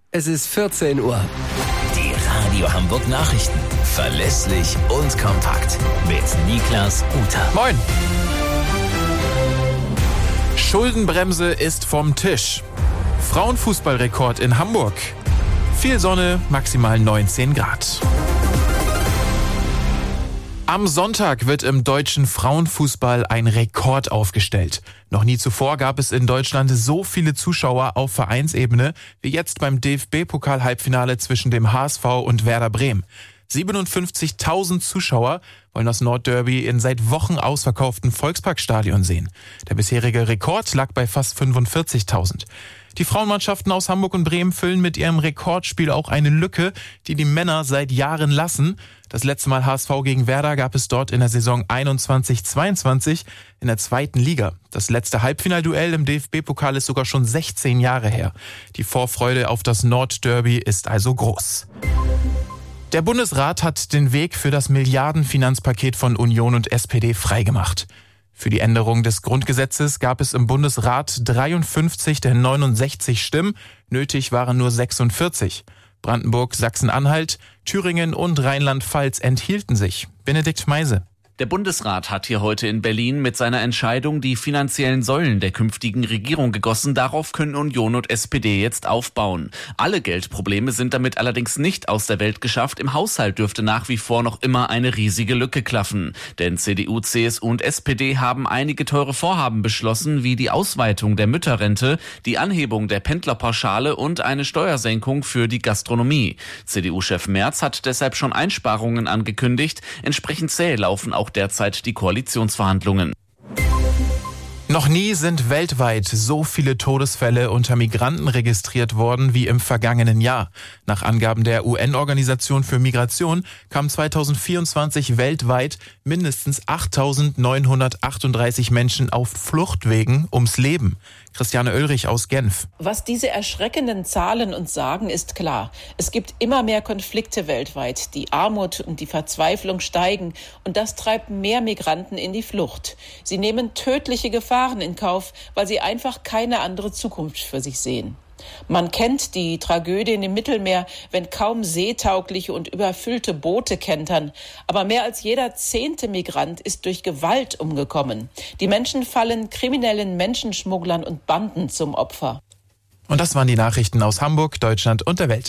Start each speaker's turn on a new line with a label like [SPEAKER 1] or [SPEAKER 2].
[SPEAKER 1] Es ist 14 Uhr.
[SPEAKER 2] Die Radio Hamburg Nachrichten. Verlässlich und kompakt. Mit Niklas Uter.
[SPEAKER 3] Moin. Schuldenbremse ist vom Tisch. Frauenfußballrekord in Hamburg. Viel Sonne, maximal 19 Grad. Am Sonntag wird im deutschen Frauenfußball ein Rekord aufgestellt. Noch nie zuvor gab es in Deutschland so viele Zuschauer auf Vereinsebene wie jetzt beim DFB-Pokal-Halbfinale zwischen dem HSV und Werder Bremen. 57.000 Zuschauer wollen das Nordderby in seit Wochen ausverkauften Volksparkstadion sehen. Der bisherige Rekord lag bei fast 45.000. Die Frauenmannschaften aus Hamburg und Bremen füllen mit ihrem Rekordspiel auch eine Lücke, die die Männer seit Jahren lassen. Das letzte Mal HSV gegen Werder gab es dort in der Saison 21/22 in der zweiten Liga. Das letzte Halbfinalduell im DFB-Pokal ist sogar schon 16 Jahre her. Die Vorfreude auf das Nordderby ist also groß. Der Bundesrat hat den Weg für das Milliardenfinanzpaket von Union und SPD freigemacht. Für die Änderung des Grundgesetzes gab es im Bundesrat 53 der 69 Stimmen, nötig waren nur 46. Brandenburg, Sachsen-Anhalt, Thüringen und Rheinland-Pfalz enthielten sich. Benedikt Meise.
[SPEAKER 4] Der Bundesrat hat hier heute in Berlin mit seiner Entscheidung die finanziellen Säulen der künftigen Regierung gegossen. Darauf können Union und SPD jetzt aufbauen. Alle Geldprobleme sind damit allerdings nicht aus der Welt geschafft. Im Haushalt dürfte nach wie vor noch immer eine riesige Lücke klaffen. Denn CDU, CSU und SPD haben einige teure Vorhaben beschlossen, wie die Ausweitung der Mütterrente, die Anhebung der Pendlerpauschale und eine Steuersenkung für die Gastronomie. CDU-Chef Merz hat deshalb schon Einsparungen angekündigt. Entsprechend zäh laufen auch derzeit die Koalitionsverhandlungen.
[SPEAKER 3] Noch nie sind weltweit so viele Todesfälle unter Migranten registriert worden wie im vergangenen Jahr. Nach Angaben der UN-Organisation für Migration kamen 2024 weltweit mindestens 8.938 Menschen auf Fluchtwegen ums Leben. Christiane Oehlrich aus Genf.
[SPEAKER 5] Was diese erschreckenden Zahlen uns sagen, ist klar. Es gibt immer mehr Konflikte weltweit. Die Armut und die Verzweiflung steigen und das treibt mehr Migranten in die Flucht. Sie nehmen tödliche Gefahren in Kauf, weil sie einfach keine andere Zukunft für sich sehen. Man kennt die Tragödien im Mittelmeer, wenn kaum seetaugliche und überfüllte Boote kentern. Aber mehr als jeder 10. Migrant ist durch Gewalt umgekommen. Die Menschen fallen kriminellen Menschenschmugglern und Banden zum Opfer.
[SPEAKER 3] Und das waren die Nachrichten aus Hamburg, Deutschland und der Welt.